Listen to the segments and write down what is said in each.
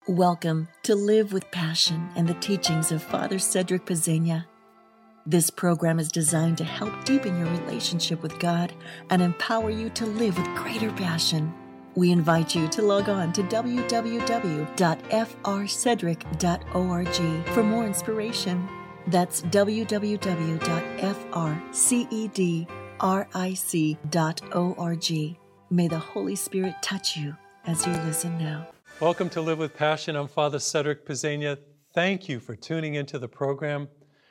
Welcome to Live with Passion and the teachings of Father Cedric Pezzegna. This program is designed to help deepen your relationship with God and empower you to live with greater passion. We invite you to log on to www.frcedric.org for more inspiration. That's www.frcedric.org. May the Holy Spirit touch you as you listen now. Welcome to Live with Passion. I'm Father Cedric Pezzegna. Thank you for tuning into the program.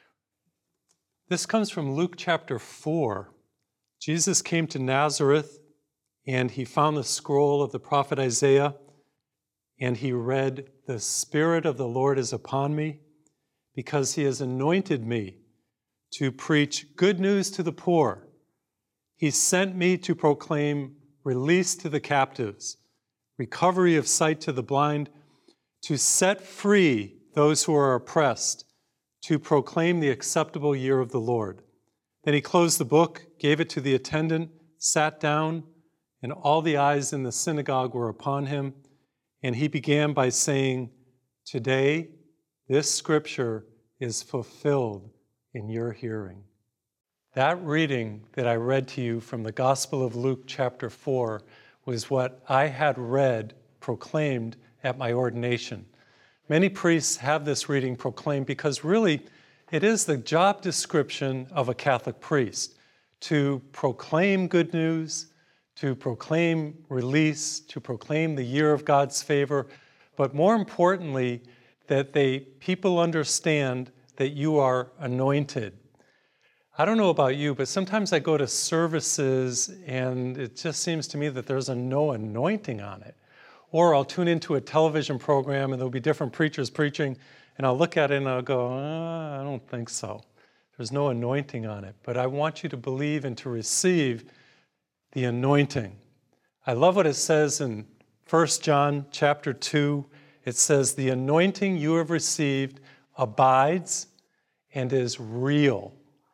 This comes from Luke chapter 4. Jesus came to Nazareth and he found the scroll of the prophet Isaiah and he read, "The Spirit of the Lord is upon me because he has anointed me to preach good news to the poor. He sent me to proclaim release to the captives, recovery of sight to the blind, to set free those who are oppressed, to proclaim the acceptable year of the Lord." Then he closed the book, gave it to the attendant, sat down, and all the eyes in the synagogue were upon him. And he began by saying, "Today, this scripture is fulfilled in your hearing." That reading that I read to you from the Gospel of Luke chapter 4 was what I had read, proclaimed at my ordination. Many priests have this reading proclaimed because really it is the job description of a Catholic priest to proclaim good news, to proclaim release, to proclaim the year of God's favor, but more importantly, that people understand that you are anointed. I don't know about you, but sometimes I go to services and it just seems to me that there's no anointing on it. Or I'll tune into a television program and there'll be different preachers preaching and I'll look at it and I'll go, I don't think so. There's no anointing on it. But I want you to believe and to receive the anointing. I love what it says in 1 John chapter 2. It says, "The anointing you have received abides and is real."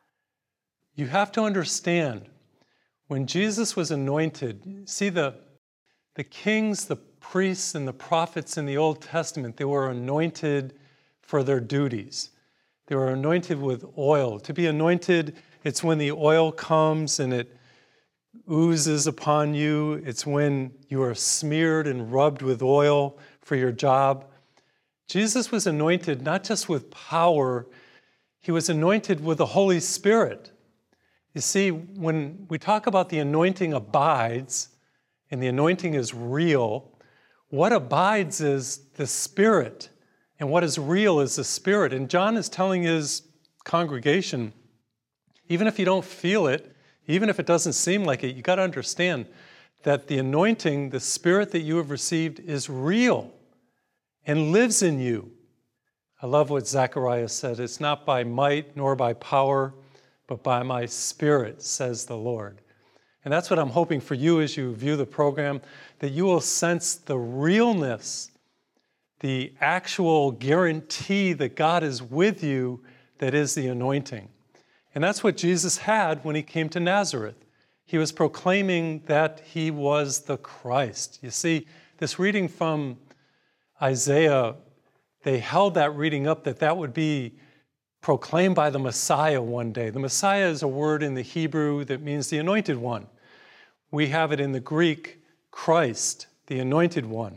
You have to understand, when Jesus was anointed, see the kings, the priests, and the prophets in the Old Testament, they were anointed for their duties. They were anointed with oil. To be anointed, it's when the oil comes and it oozes upon you. It's when you are smeared and rubbed with oil for your job. Jesus was anointed not just with power, he was anointed with the Holy Spirit. You see, when we talk about the anointing abides, and the anointing is real, what abides is the Spirit, and what is real is the Spirit. And John is telling his congregation, even if you don't feel it, even if it doesn't seem like it, you got to understand that the anointing, the Spirit that you have received, is real and lives in you. I love what Zechariah said, "It's not by might nor by power, but by my Spirit, says the Lord." And that's what I'm hoping for you as you view the program, that you will sense the realness, the actual guarantee that God is with you, that is the anointing. And that's what Jesus had when he came to Nazareth. He was proclaiming that he was the Christ. You see, this reading from Isaiah, they held that reading up that would be proclaimed by the Messiah one day. The Messiah is a word in the Hebrew that means the anointed one. We have it in the Greek, Christ, the anointed one.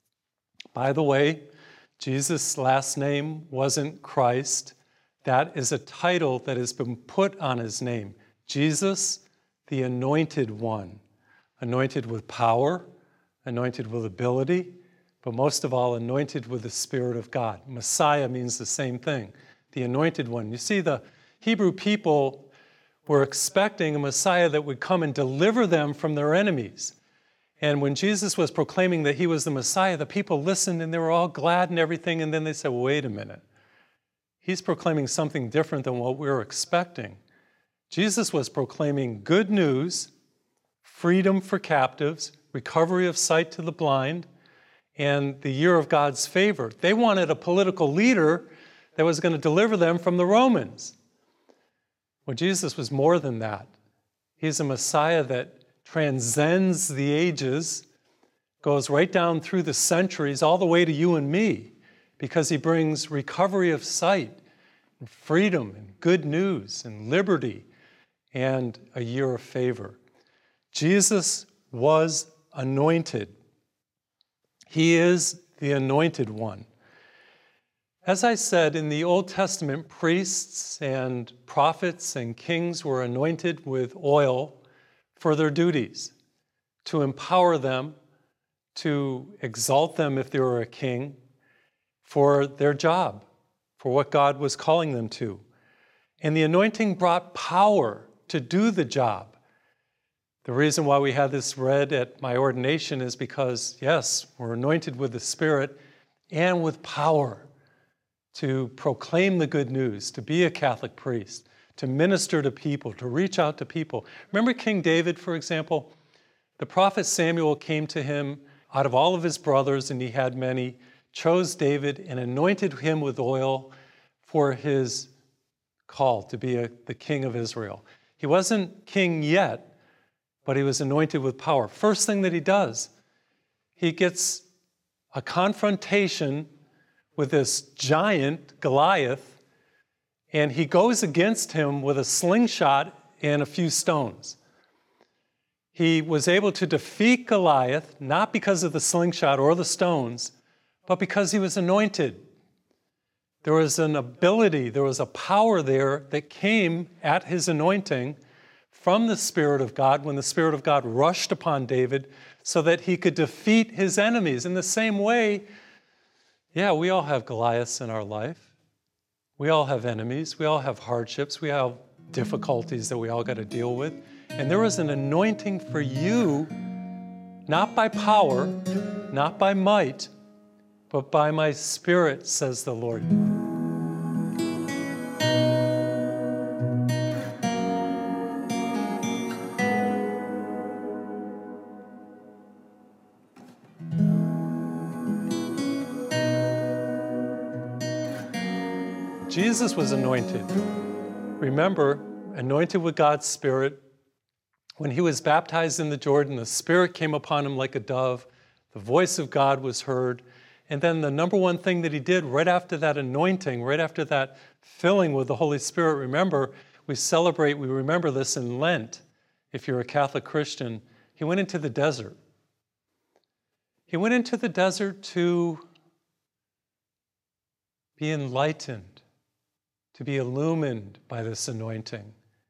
By the way, Jesus' last name wasn't Christ. That is a title that has been put on his name. Jesus, the anointed one. Anointed with power, anointed with ability, but most of all, anointed with the Spirit of God. Messiah means the same thing. The anointed one. You see, the Hebrew people were expecting a Messiah that would come and deliver them from their enemies. And when Jesus was proclaiming that he was the Messiah, the people listened and they were all glad and everything. And then they said, wait a minute. He's proclaiming something different than what we were expecting. Jesus was proclaiming good news, freedom for captives, recovery of sight to the blind, and the year of God's favor. They wanted a political leader that was going to deliver them from the Romans. Well, Jesus was more than that. He's a Messiah that transcends the ages, goes right down through the centuries, all the way to you and me, because he brings recovery of sight, and freedom, and good news, and liberty, and a year of favor. Jesus was anointed. He is the anointed one. As I said, in the Old Testament, priests and prophets and kings were anointed with oil for their duties, to empower them, to exalt them if they were a king, for their job, for what God was calling them to. And the anointing brought power to do the job. The reason why we have this read at my ordination is because, yes, we're anointed with the Spirit and with power to proclaim the good news, to be a Catholic priest, to minister to people, to reach out to people. Remember King David, for example? The prophet Samuel came to him out of all of his brothers, and he had many, chose David and anointed him with oil for his call to be the king of Israel. He wasn't king yet, but he was anointed with power. First thing that he does, he gets a confrontation with this giant, Goliath, and he goes against him with a slingshot and a few stones. He was able to defeat Goliath, not because of the slingshot or the stones, but because he was anointed. There was an ability, there was a power there that came at his anointing from the Spirit of God when the Spirit of God rushed upon David so that he could defeat his enemies. In the same way, yeah, we all have Goliaths in our life. We all have enemies. We all have hardships. We have difficulties that we all got to deal with. And there is an anointing for you, not by power, not by might, but by my Spirit, says the Lord. Jesus was anointed. Remember, anointed with God's Spirit. When he was baptized in the Jordan, the Spirit came upon him like a dove. The voice of God was heard. And then the number one thing that he did right after that anointing, right after that filling with the Holy Spirit, remember, we remember this in Lent, if you're a Catholic Christian. He went into the desert. He went into the desert to be enlightened, to be illumined by this anointing,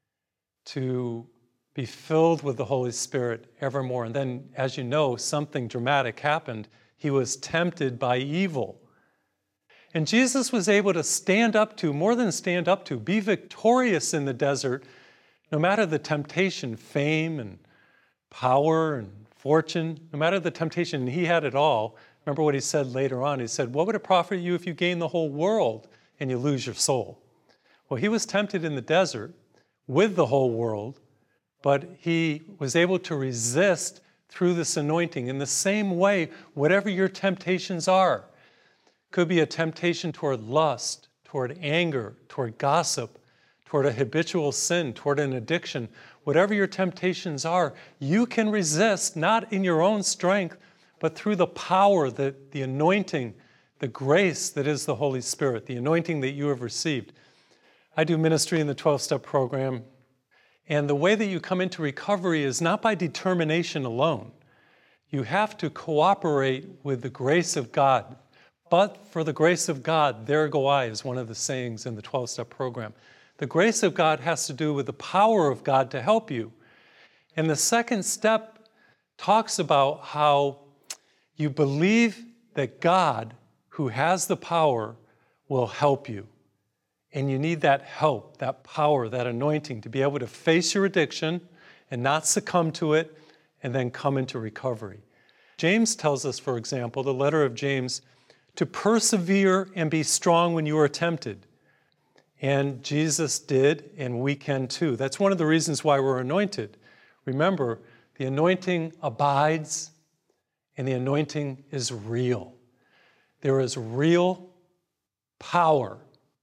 to be filled with the Holy Spirit evermore. And then, as you know, something dramatic happened. He was tempted by evil. And Jesus was able to stand up to, more than stand up to, be victorious in the desert, no matter the temptation, fame and power and fortune, no matter the temptation, and he had it all. Remember what he said later on. He said, what would it profit you if you gain the whole world and you lose your soul? Well, he was tempted in the desert with the whole world, but he was able to resist through this anointing. In the same way, whatever your temptations are, could be a temptation toward lust, toward anger, toward gossip, toward a habitual sin, toward an addiction, whatever your temptations are, you can resist, not in your own strength, but through the power, the anointing, the grace that is the Holy Spirit, the anointing that you have received. I do ministry in the 12-step program, and the way that you come into recovery is not by determination alone. You have to cooperate with the grace of God. But for the grace of God, there go I, is one of the sayings in the 12-step program. The grace of God has to do with the power of God to help you. And the second step talks about how you believe that God, who has the power, will help you. And you need that help, that power, that anointing to be able to face your addiction and not succumb to it and then come into recovery. James tells us, for example, the letter of James, to persevere and be strong when you are tempted. And Jesus did, and we can too. That's one of the reasons why we're anointed. Remember, the anointing abides, and the anointing is real. There is real power,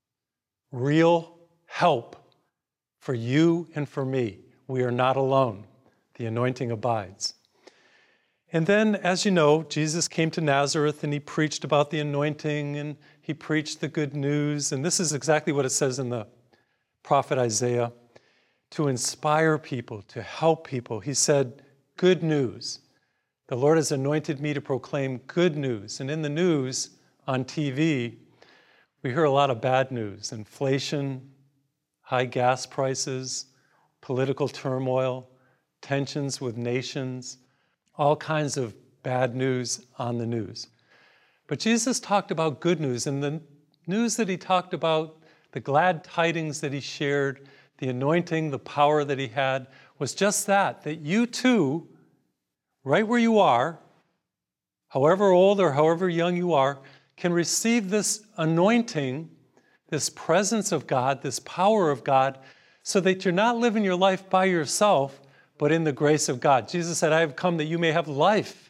real help for you and for me. We are not alone. The anointing abides. And then, as you know, Jesus came to Nazareth and he preached about the anointing and he preached the good news. And this is exactly what it says in the prophet Isaiah, to inspire people, to help people. He said, good news. The Lord has anointed me to proclaim good news. And in the news, on TV, we hear a lot of bad news: inflation, high gas prices, political turmoil, tensions with nations, all kinds of bad news on the news. But Jesus talked about good news, and the news that he talked about, the glad tidings that he shared, the anointing, the power that he had, was just that you too, right where you are, however old or however young you are, can receive this anointing, this presence of God, this power of God, so that you're not living your life by yourself, but in the grace of God. Jesus said, I have come that you may have life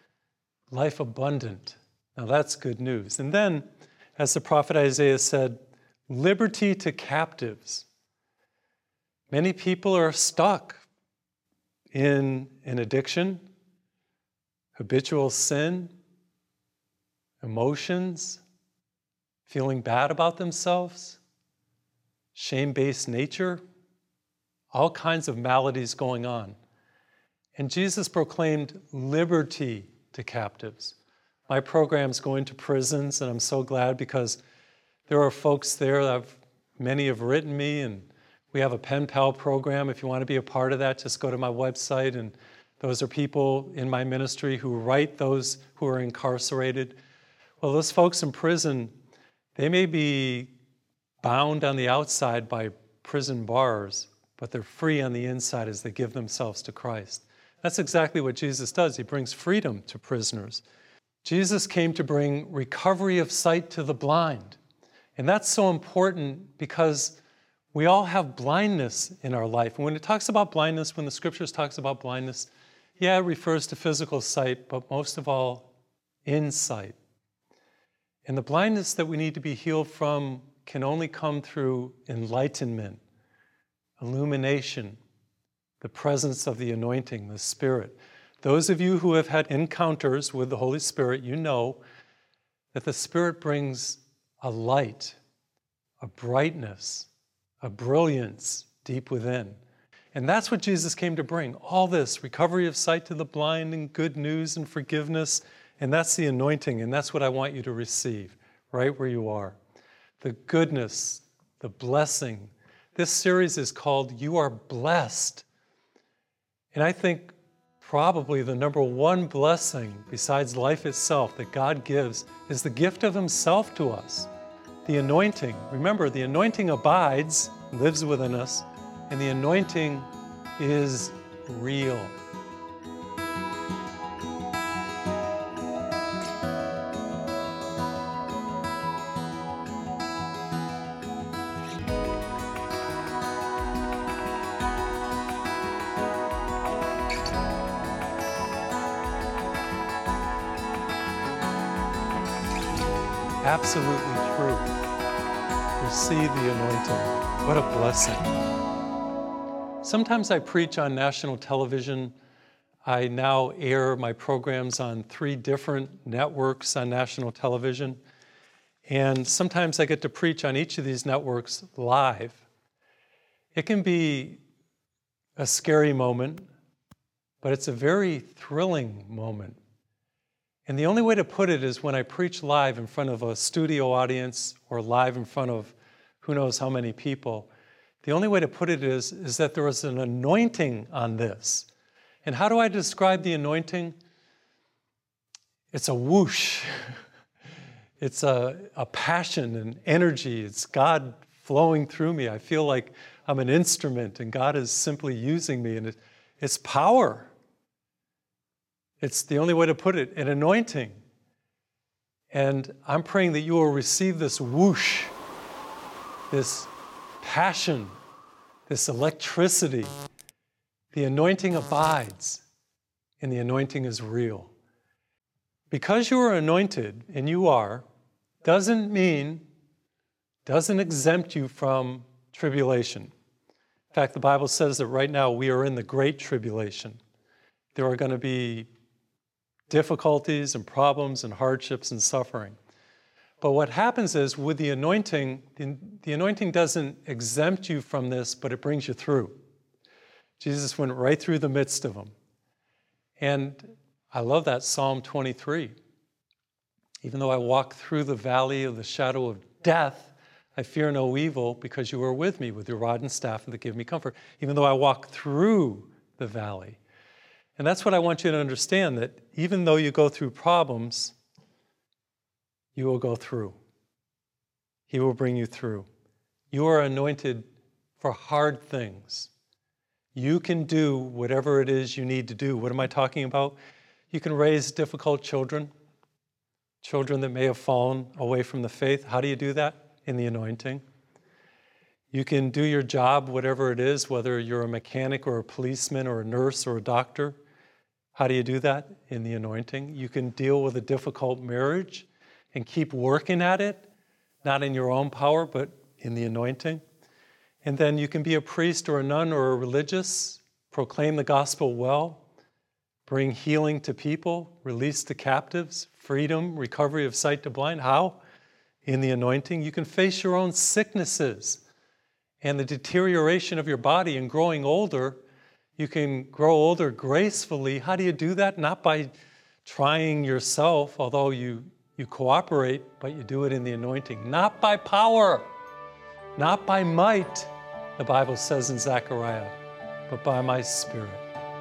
abundant. Now that's good news. And then, as the prophet Isaiah said, liberty to captives. Many people are stuck in an addiction, habitual sin, emotions, feeling bad about themselves, shame-based nature, all kinds of maladies going on. And Jesus proclaimed liberty to captives. My program's going to prisons, and I'm so glad because there are folks there, many have written me, and we have a pen pal program. If you want to be a part of that, just go to my website, and those are people in my ministry who write those who are incarcerated. Well, those folks in prison, they may be bound on the outside by prison bars, but they're free on the inside as they give themselves to Christ. That's exactly what Jesus does. He brings freedom to prisoners. Jesus came to bring recovery of sight to the blind. And that's so important because we all have blindness in our life. And when it talks about blindness, when the scriptures talks about blindness, yeah, it refers to physical sight, but most of all, insight. And the blindness that we need to be healed from can only come through enlightenment, illumination, the presence of the anointing, the Spirit. Those of you who have had encounters with the Holy Spirit, you know that the Spirit brings a light, a brightness, a brilliance deep within. And that's what Jesus came to bring. All this, recovery of sight to the blind and good news and forgiveness. And that's the anointing, and that's what I want you to receive right where you are. The goodness, the blessing. This series is called You Are Blessed. And I think probably the number one blessing besides life itself that God gives is the gift of himself to us. The anointing. Remember, the anointing abides, lives within us, and the anointing is real. Absolutely true. Receive the anointing. What a blessing. Sometimes I preach on national television. I now air my programs on 3 different networks on national television. And sometimes I get to preach on each of these networks live. It can be a scary moment, but it's a very thrilling moment. And the only way to put it is when I preach live in front of a studio audience or live in front of who knows how many people, the only way to put it is that there is an anointing on this. And how do I describe the anointing? It's a whoosh. It's a passion and energy. It's God flowing through me. I feel like I'm an instrument and God is simply using me. And it's power. It's the only way to put it, an anointing. And I'm praying that you will receive this whoosh, this passion, this electricity. The anointing abides, and the anointing is real. Because you are anointed, and you are, doesn't exempt you from tribulation. In fact, the Bible says that right now we are in the great tribulation. There are going to be difficulties and problems and hardships and suffering. But what happens is with the anointing doesn't exempt you from this, but it brings you through. Jesus went right through the midst of them. And I love that Psalm 23. Even though I walk through the valley of the shadow of death, I fear no evil because you are with me with your rod and staff that give me comfort. Even though I walk through the valley. And that's what I want you to understand, that even though you go through problems, you will go through. He will bring you through. You are anointed for hard things. You can do whatever it is you need to do. What am I talking about? You can raise difficult children that may have fallen away from the faith. How do you do that? In the anointing. You can do your job, whatever it is, whether you're a mechanic or a policeman or a nurse or a doctor. How do you do that? In the anointing. You can deal with a difficult marriage and keep working at it, not in your own power, but in the anointing. And then you can be a priest or a nun or a religious, proclaim the gospel well, bring healing to people, release the captives, freedom, recovery of sight to blind. How? In the anointing. You can face your own sicknesses and the deterioration of your body and growing older. You can grow older gracefully. How do you do that? Not by trying yourself, although you cooperate, but you do it in the anointing. Not by power, not by might, the Bible says in Zechariah, but by my Spirit.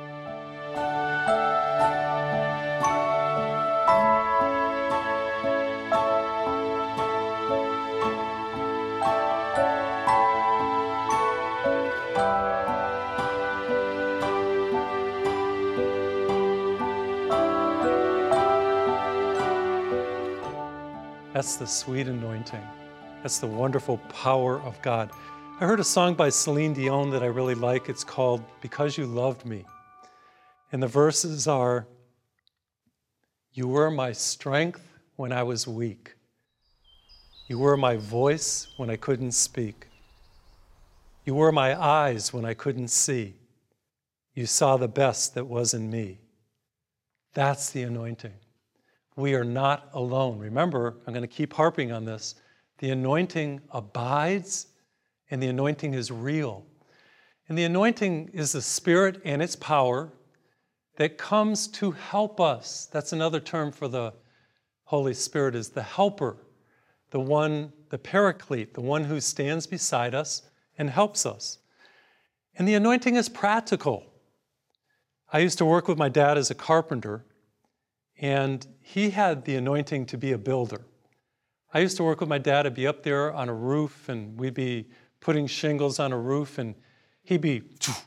That's the sweet anointing. That's the wonderful power of God. I heard a song by Celine Dion that I really like. It's called Because You Loved Me. And the verses are, you were my strength when I was weak. You were my voice when I couldn't speak. You were my eyes when I couldn't see. You saw the best that was in me. That's the anointing. We are not alone. Remember, I'm going to keep harping on this. The anointing abides, and the anointing is real. And the anointing is the Spirit and its power that comes to help us. That's another term for the Holy Spirit, is the helper, the one, the paraclete, the one who stands beside us and helps us. And the anointing is practical. I used to work with my dad as a carpenter, and he had the anointing to be a builder. I used to work with my dad. I'd be up there on a roof, and we'd be putting shingles on a roof, and he'd be,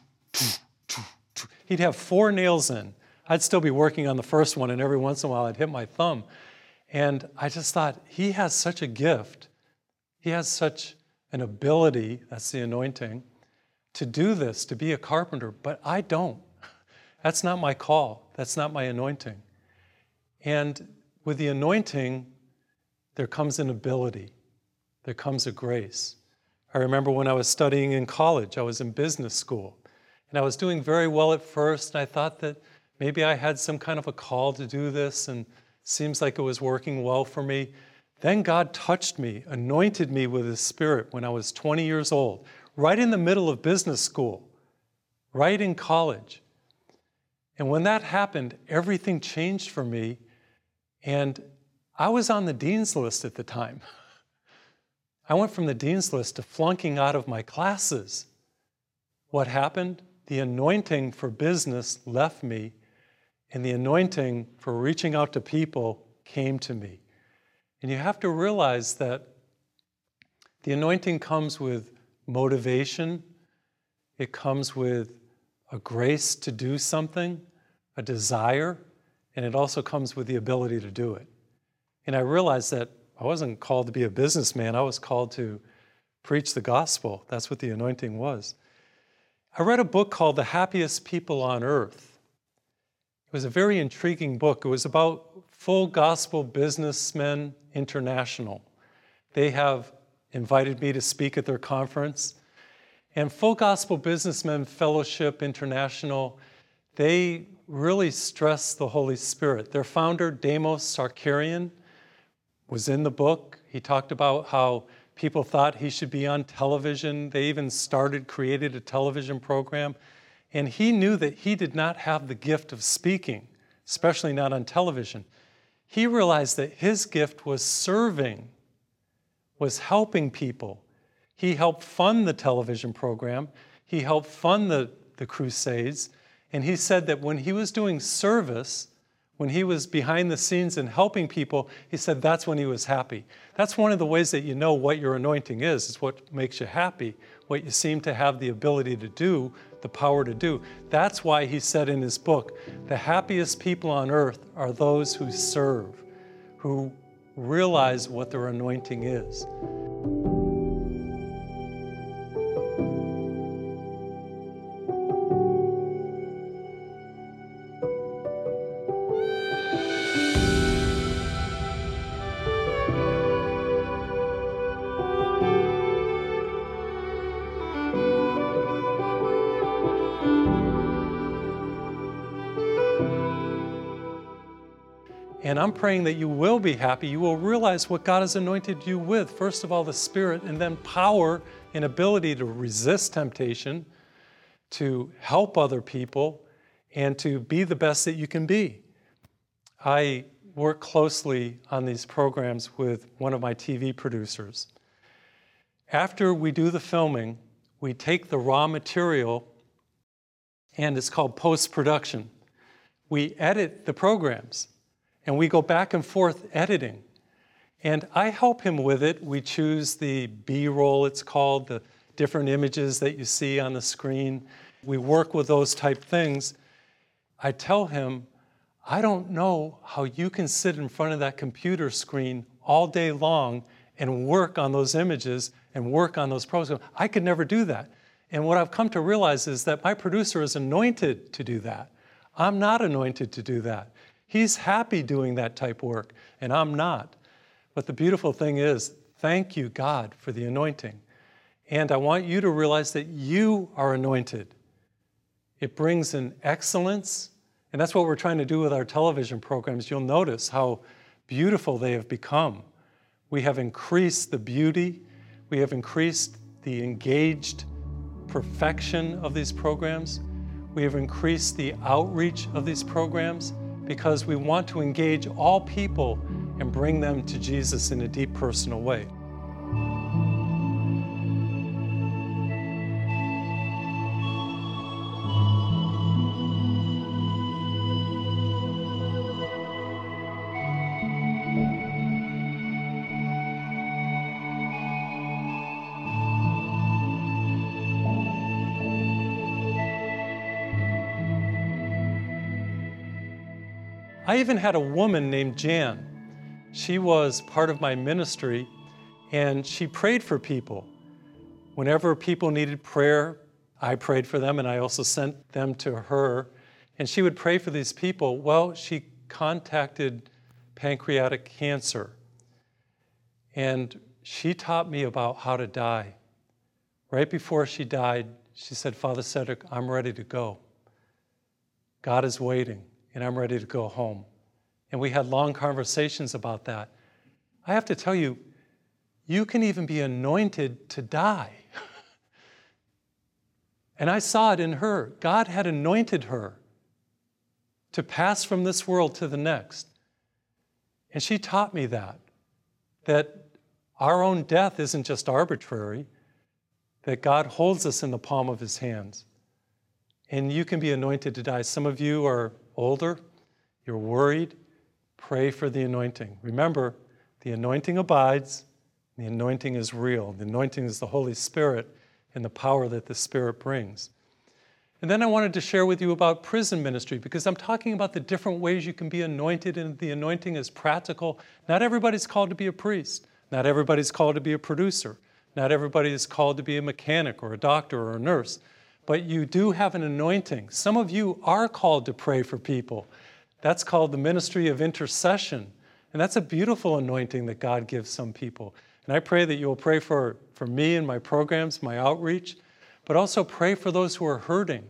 he'd have 4 nails in. I'd still be working on the first one, and every once in a while I'd hit my thumb. And I just thought, he has such a gift. He has such an ability, that's the anointing, to do this, to be a carpenter, but I don't. That's not my call. That's not my anointing. And with the anointing, there comes an ability. There comes a grace. I remember when I was studying in college, I was in business school, and I was doing very well at first, and I thought that maybe I had some kind of a call to do this, and seems like it was working well for me. Then God touched me, anointed me with His Spirit when I was 20 years old, right in the middle of business school, right in college. And when that happened, everything changed for me. And I was on the dean's list at the time. I went from the dean's list to flunking out of my classes. What happened? The anointing for business left me, and the anointing for reaching out to people came to me. And you have to realize that the anointing comes with motivation. It comes with a grace to do something, a desire, and it also comes with the ability to do it. And I realized that I wasn't called to be a businessman. I was called to preach the gospel. That's what the anointing was. I read a book called The Happiest People on Earth. It was a very intriguing book. It was about Full Gospel Businessmen International. They have invited me to speak at their conference. And Full Gospel Businessmen Fellowship International, they really stress the Holy Spirit. Their founder, Demos Sarkarian, was in the book. He talked about how people thought he should be on television. They even created a television program. And he knew that he did not have the gift of speaking, especially not on television. He realized that his gift was serving, was helping people. He helped fund the television program. He helped fund the crusades. And he said that when he was doing service, when he was behind the scenes and helping people, he said that's when he was happy. That's one of the ways that you know what your anointing is what makes you happy, what you seem to have the ability to do, the power to do. That's why he said in his book, the happiest people on earth are those who serve, who realize what their anointing is. And I'm praying that you will be happy. You will realize what God has anointed you with. First of all, the Spirit, and then power and ability to resist temptation, to help other people, and to be the best that you can be. I work closely on these programs with one of my TV producers. After we do the filming, we take the raw material, and it's called post-production. We edit the programs. And we go back and forth editing. And I help him with it. We choose the B-roll, it's called, the different images that you see on the screen. We work with those type things. I tell him, I don't know how you can sit in front of that computer screen all day long and work on those images and work on those programs. I could never do that. And what I've come to realize is that my producer is anointed to do that. I'm not anointed to do that. He's happy doing that type work, and I'm not. But the beautiful thing is, thank you, God, for the anointing. And I want you to realize that you are anointed. It brings an excellence, and that's what we're trying to do with our television programs. You'll notice how beautiful they have become. We have increased the beauty. We have increased the engaged perfection of these programs. We have increased the outreach of these programs, because we want to engage all people and bring them to Jesus in a deep personal way. I even had a woman named Jan. She was part of my ministry, and she prayed for people. Whenever people needed prayer, I prayed for them, and I also sent them to her. And she would pray for these people. Well, she contacted pancreatic cancer, and she taught me about how to die. Right before she died, she said, Father Cedric, I'm ready to go. God is waiting, and I'm ready to go home. And we had long conversations about that. I have to tell you, you can even be anointed to die. And I saw it in her. God had anointed her to pass from this world to the next. And she taught me that our own death isn't just arbitrary, that God holds us in the palm of his hands. And you can be anointed to die. Some of you are older, you're worried, pray for the anointing. Remember, the anointing abides, the anointing is real. The anointing is the Holy Spirit and the power that the Spirit brings. And then I wanted to share with you about prison ministry, because I'm talking about the different ways you can be anointed, and the anointing is practical. Not everybody's called to be a priest. Not everybody's called to be a producer. Not everybody is called to be a mechanic or a doctor or a nurse. But you do have an anointing. Some of you are called to pray for people. That's called the ministry of intercession. And that's a beautiful anointing that God gives some people. And I pray that you will pray for me and my programs, my outreach, but also pray for those who are hurting.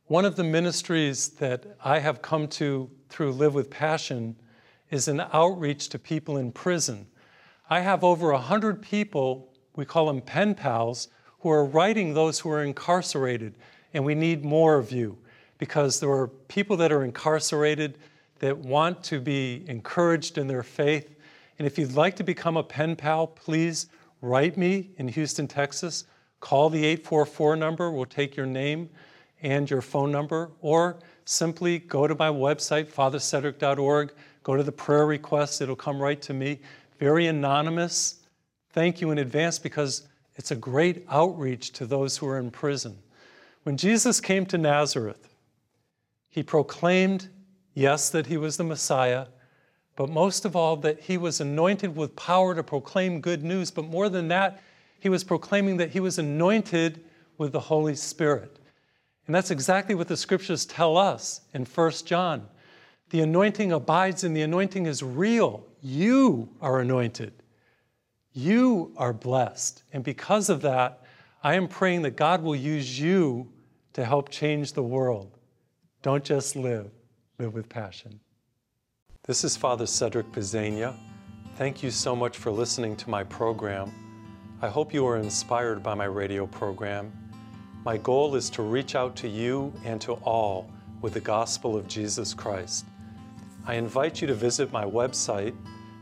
One of the ministries that I have come to through Live with Passion is an outreach to people in prison. I have over 100 people, we call them pen pals, who are writing those who are incarcerated, and we need more of you because there are people that are incarcerated that want to be encouraged in their faith. And if you'd like to become a pen pal, please write me in Houston, Texas. Call the 844 number. We'll take your name and your phone number, or simply go to my website, fathercedric.org, go to the prayer requests, it'll come right to me. Very anonymous. Thank you in advance because it's a great outreach to those who are in prison. When Jesus came to Nazareth, he proclaimed, yes, that he was the Messiah, but most of all, that he was anointed with power to proclaim good news. But more than that, he was proclaiming that he was anointed with the Holy Spirit. And that's exactly what the scriptures tell us in 1 John. The anointing abides and the anointing is real. You are anointed. You are blessed. And because of that, I am praying that God will use you to help change the world. Don't just live with passion. This is Father Cedric Pisania. Thank you so much for listening to my program. I hope you are inspired by my radio program. My goal is to reach out to you and to all with the gospel of Jesus Christ. I invite you to visit my website,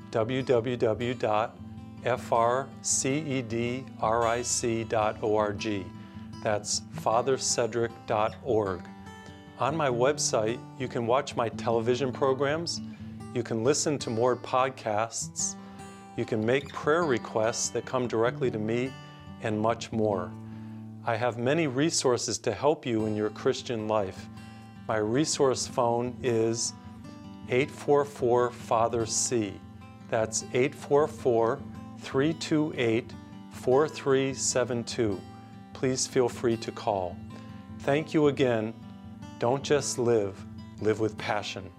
www.frcedric.org. That's fathercedric.org. On my website, you can watch my television programs, you can listen to more podcasts, you can make prayer requests that come directly to me, and much more. I have many resources to help you in your Christian life. My resource phone is 844-FATHER-C. That's 844-328-4372. Please feel free to call. Thank you again. Don't just live, live with passion.